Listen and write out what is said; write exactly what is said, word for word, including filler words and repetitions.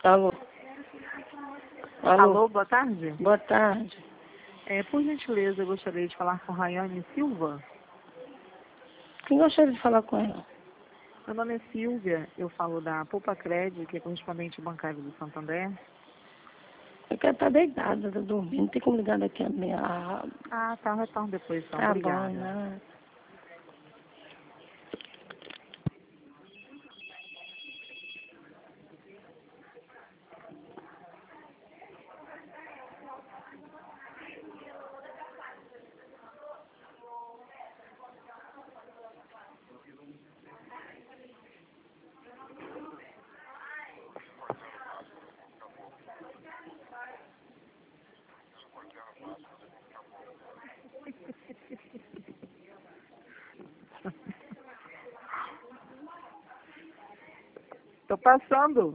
Alô? Alô? Alô, boa tarde. Boa tarde. É, por gentileza, eu gostaria de falar com Rayane Silva. Quem gostaria de falar com ela? Meu nome é Silvia, eu falo da Poupa Crédito, que é correspondente bancário do Santander. Eu quero estar deitada, tá dormindo. Tem como ligar daqui a meia... Ah, tá, retorno depois, então. Tá Obrigada. bom, né? Tô passando.